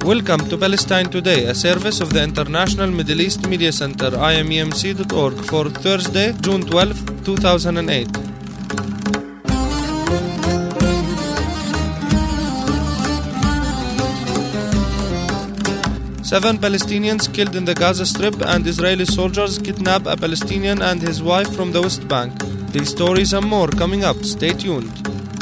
Welcome to Palestine Today, a service of the International Middle East Media Center, IMEMC.org, for Thursday, June 12, 2008. Seven Palestinians killed in the Gaza Strip, and Israeli soldiers kidnap a Palestinian and his wife from the West Bank. These stories and more coming up. Stay tuned.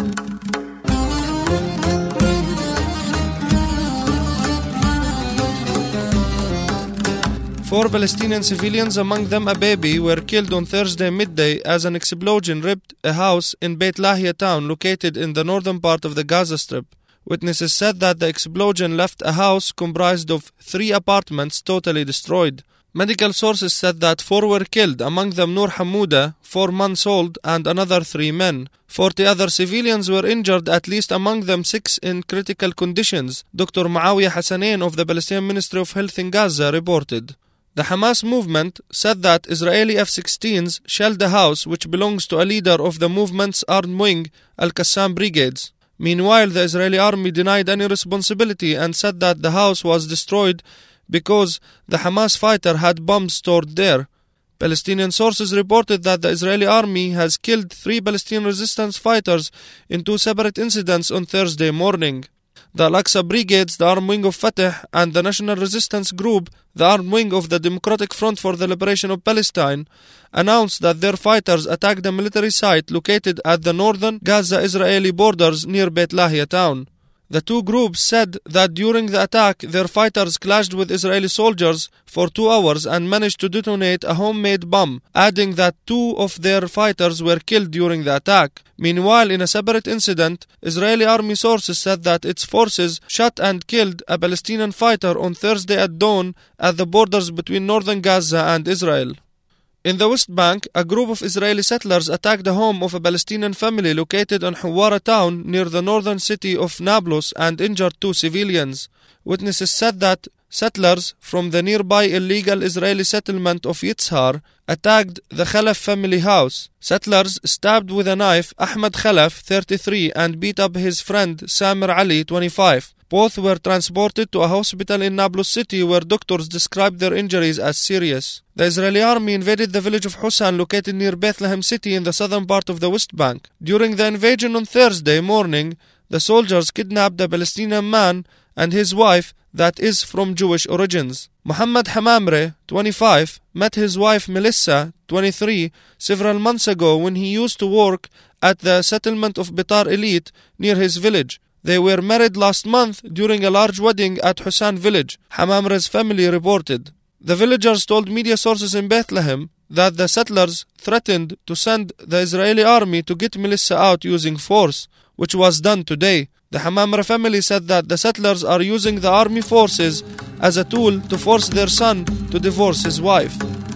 Four Palestinian civilians, among them a baby, were killed on Thursday midday as an explosion ripped a house in Beit Lahia town located in the northern part of the Gaza Strip. Witnesses said that the explosion left a house comprised of 3 apartments totally destroyed. Medical sources said that 4 were killed, among them Noor Hamouda, 4 months old, and another 3 men. 40 other civilians were injured, at least among them 6 in critical conditions, Dr. Muawiyah Hassanein of the Palestinian Ministry of Health in Gaza reported. The Hamas movement said that Israeli F-16s shelled a house which belongs to a leader of the movement's armed wing, Al-Qassam Brigades. Meanwhile, the Israeli army denied any responsibility and said that the house was destroyed because the Hamas fighter had bombs stored there. Palestinian sources reported that the Israeli army has killed 3 Palestinian resistance fighters in 2 separate incidents on Thursday morning. The Al-Aqsa Brigades, the armed wing of Fatah, and the National Resistance Group, the armed wing of the Democratic Front for the Liberation of Palestine, announced that their fighters attacked a military site located at the northern Gaza-Israeli borders near Beit Lahia town. The 2 groups said that during the attack, their fighters clashed with Israeli soldiers for 2 hours and managed to detonate a homemade bomb, adding that 2 of their fighters were killed during the attack. Meanwhile, in a separate incident, Israeli army sources said that its forces shot and killed a Palestinian fighter on Thursday at dawn at the borders between northern Gaza and Israel. In the West Bank, a group of Israeli settlers attacked the home of a Palestinian family located in Hawara town near the northern city of Nablus and injured 2 civilians. Witnesses said that settlers from the nearby illegal Israeli settlement of Yitzhar attacked the Khalaf family house. Settlers stabbed with a knife Ahmed Khalaf, 33, and beat up his friend Samir Ali, 25. Both were transported to a hospital in Nablus city where doctors described their injuries as serious. The Israeli army invaded the village of Husan located near Bethlehem city in the southern part of the West Bank. During the invasion on Thursday morning, the soldiers kidnapped a Palestinian man and his wife that is from Jewish origins. Muhammad Hamamre, 25, met his wife Melissa, 23, several months ago when he used to work at the settlement of Bitar Elite near his village. They were married last month during a large wedding at Husan village, Hamamre's family reported. The villagers told media sources in Bethlehem that the settlers threatened to send the Israeli army to get Melissa out using force, which was done today. The Hamamre family said that the settlers are using the army forces as a tool to force their son to divorce his wife.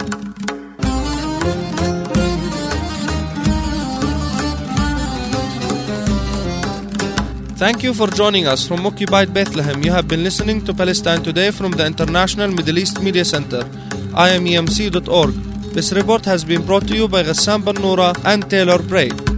Thank you for joining us from Occupied Bethlehem. You have been listening to Palestine Today from the International Middle East Media Center, IMEMC.org. This report has been brought to you by Ghassan Ben Noura and Taylor Bray.